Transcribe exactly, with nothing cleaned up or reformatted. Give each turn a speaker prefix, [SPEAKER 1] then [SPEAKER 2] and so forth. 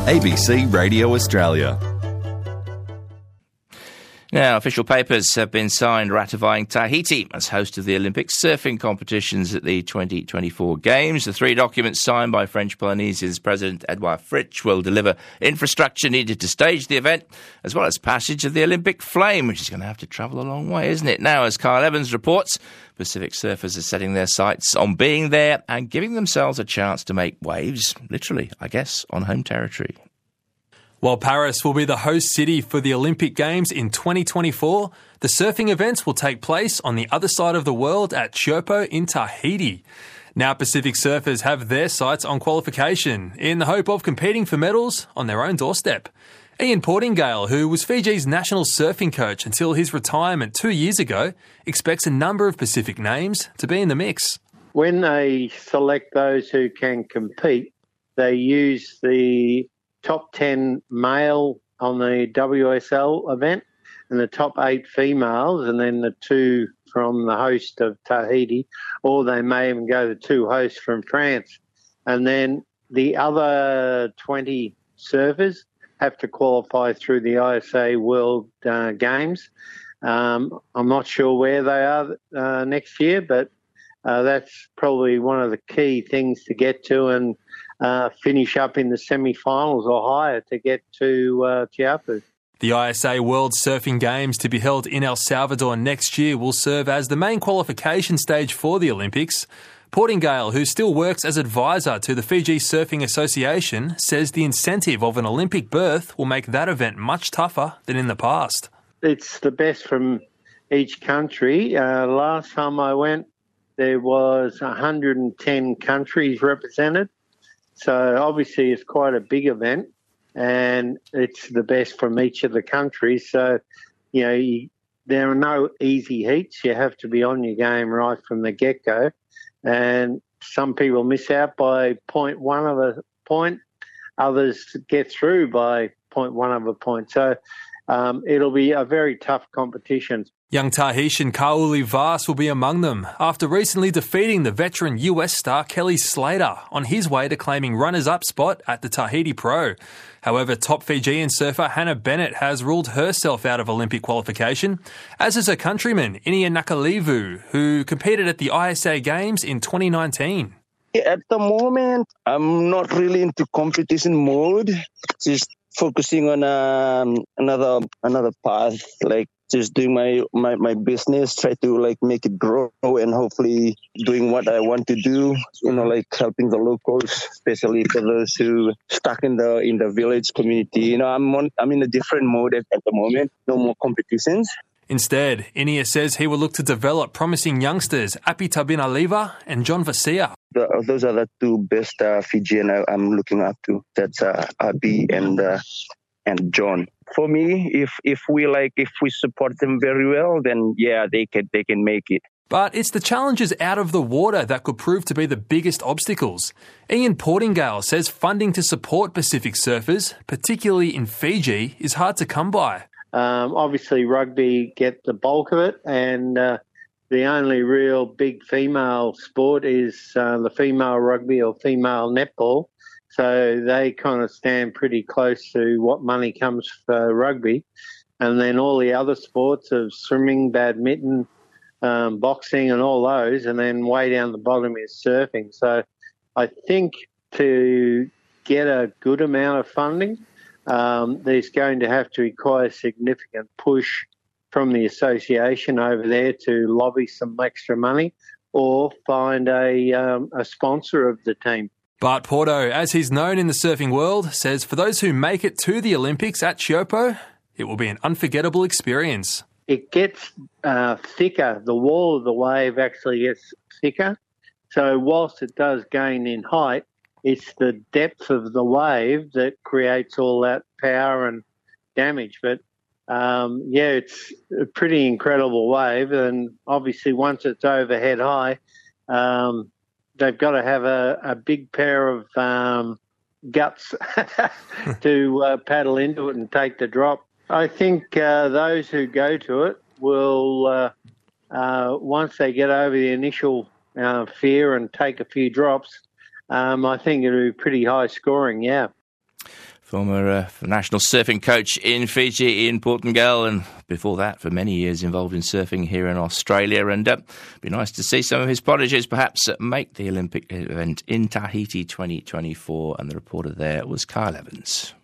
[SPEAKER 1] A B C Radio Australia.
[SPEAKER 2] Now, official papers have been signed ratifying Tahiti as host of the Olympic surfing competitions at the twenty twenty-four Games. The three documents signed by French Polynesia's President Edouard Fritch will deliver infrastructure needed to stage the event, as well as passage of the Olympic flame, which is going to have to travel a long way, isn't it? Now, as Kyle Evans reports, Pacific surfers are setting their sights on being there and giving themselves a chance to make waves, literally, I guess, on home territory.
[SPEAKER 3] While Paris will be the host city for the Olympic Games in twenty twenty-four, the surfing events will take place on the other side of the world at Teahupo'o in Tahiti. Now Pacific surfers have their sights on qualification in the hope of competing for medals on their own doorstep. Ian Portingale, who was Fiji's national surfing coach until his retirement two years ago, expects a number of Pacific names to be in the mix.
[SPEAKER 4] When they select those who can compete, they use the top ten male on the W S L event and the top eight females, and then the two from the host of Tahiti, or they may even go the two hosts from France. And then the other twenty surfers have to qualify through the I S A World uh, Games. Um, I'm not sure where they are uh, next year, but uh, that's probably one of the key things to get to and Uh, finish up in the semi-finals or higher to get to uh, Teahupo'o.
[SPEAKER 3] The I S A World Surfing Games to be held in El Salvador next year will serve as the main qualification stage for the Olympics. Portingale, who still works as advisor to the Fiji Surfing Association, says the incentive of an Olympic berth will make that event much tougher than in the past.
[SPEAKER 4] It's the best from each country. Uh, last time I went, there was one hundred ten countries represented. So obviously it's quite a big event and it's the best from each of the countries. So, you know, you, there are no easy heats. You have to be on your game right from the get-go. And some people miss out by point one of a point. Others get through by point one of a point. So um, it'll be a very tough competition.
[SPEAKER 3] Young Tahitian Kauli Vas will be among them after recently defeating the veteran U S star Kelly Slater on his way to claiming runners-up spot at the Tahiti Pro. However, top Fijian surfer Hannah Bennett has ruled herself out of Olympic qualification, as is her countryman Inia Nakalivu, who competed at the I S A Games in twenty nineteen.
[SPEAKER 5] At the moment, I'm not really into competition mode, just focusing on um, another another path, like just doing my, my, my business, try to like make it grow and hopefully doing what I want to do, you know, like helping the locals, especially for those who stuck in the in the village community. You know, I'm on, I'm in a different mode at, at the moment, no more competitions.
[SPEAKER 3] Instead, Inia says he will look to develop promising youngsters Api Tabinaliva and John Vasia.
[SPEAKER 5] The, those are the two best uh, Fijian I, I'm looking up to. That's uh, Api and uh, and John. For me, if if we like if we support them very well, then yeah, they can they can make it.
[SPEAKER 3] But it's the challenges out of the water that could prove to be the biggest obstacles. Ian Portingale says funding to support Pacific surfers, particularly in Fiji, is hard to come by.
[SPEAKER 4] Um, obviously, rugby get the bulk of it, and uh, the only real big female sport is uh, the female rugby or female netball. So they kind of stand pretty close to what money comes for rugby. And then all the other sports of swimming, badminton, um, boxing and all those, and then way down the bottom is surfing. So I think to get a good amount of funding, um, there's going to have to be quite a significant push from the association over there to lobby some extra money or find a, um, a sponsor of the team.
[SPEAKER 3] Bart Porto, as he's known in the surfing world, says for those who make it to the Olympics at Teahupo'o, it will be an unforgettable experience.
[SPEAKER 4] It gets uh, thicker. The wall of the wave actually gets thicker. So whilst it does gain in height, it's the depth of the wave that creates all that power and damage. But, um, yeah, it's a pretty incredible wave. And obviously once it's overhead high, um, they've got to have a, a big pair of um, guts to uh, paddle into it and take the drop. I think uh, those who go to it will, uh, uh, once they get over the initial uh, fear and take a few drops, um, I think it'll be pretty high scoring, yeah.
[SPEAKER 2] Former uh, national surfing coach in Fiji, Ian Portingale, and before that, for many years involved in surfing here in Australia. And uh, it'd be nice to see some of his prodigies perhaps uh, make the Olympic event in Tahiti twenty twenty-four. And the reporter there was Kyle Evans.